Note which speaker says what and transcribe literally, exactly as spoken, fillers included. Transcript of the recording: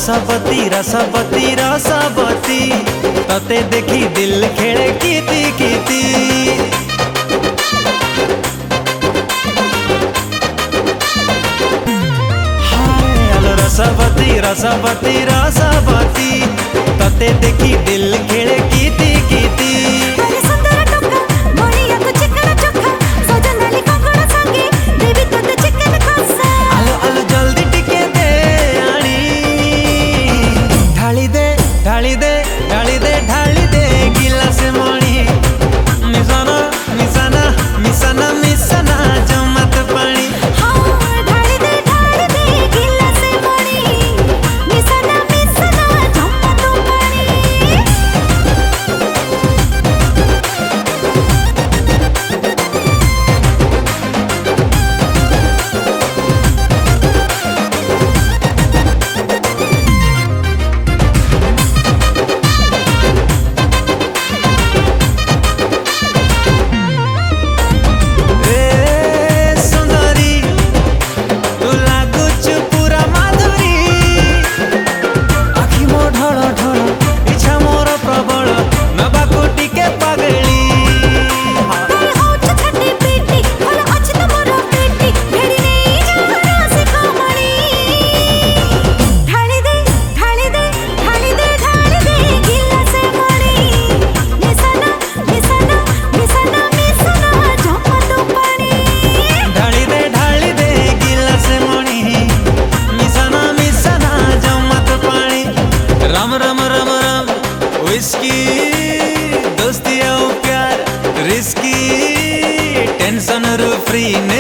Speaker 1: रसवती रसवती रसवती तते देखी दिल खेले कीती कीती। रसवती रसवती रसवती तते देखी दिल खेले कीती कीती। आलो आलो जल्दी टिके दे आनी ढाली दे ढाली दे ढाली दे ढाली दे गिलास मणि मिसाना मिसाना मिसाना मिसाना जमत पानी। रम रम रम रम विस्की दोस्ती और प्यार रिस्की टेंशन रू फ्री।